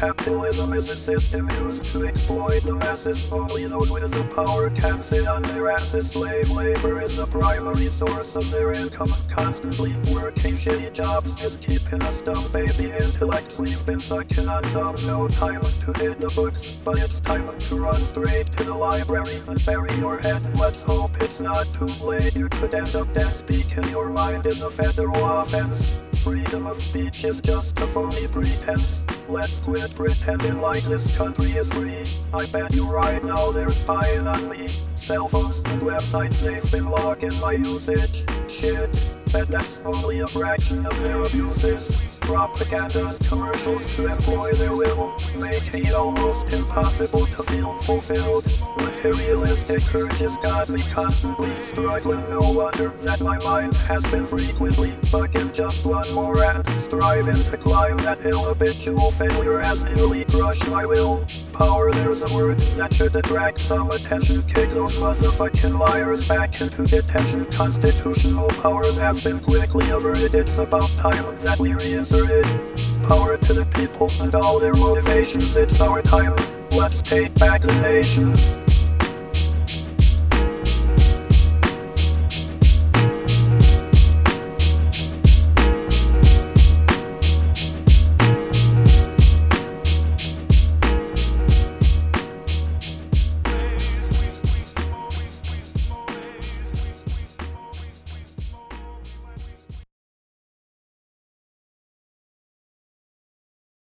Capitalism is a system used to exploit the masses. Only those with the power can sit on their asses. Slave labor is the primary source of their income. Constantly working shitty jobs is keeping us dumb. Baby intellect sleeping, sucking on thumbs. No time to hit the books, but it's time to run straight to the library and bury your head. Let's hope it's not too late. You could end up dead. Speaking your mind is a federal offense. Freedom of speech is just a phony pretense. Let's quit pretending like this country is free. I bet you right now they're spying on me. Cell phones and websites, they've been logging my usage. Shit, bet that's only a fraction of their abuses. Propaganda and commercials to employ their will, making it almost impossible to feel fulfilled. Materialistic urges got me constantly struggling. No wonder that my mind has been frequently bugging. Just one more rant, striving to climb that hill. Habitual failure has nearly crushed my will. Power, there's a word that should attract some attention. Kick those motherfucking liars back into detention. Constitutional powers have been quickly averted. It's about time that we reinsert it. Power to the people and all their motivations. It's our time. Let's take back the nation.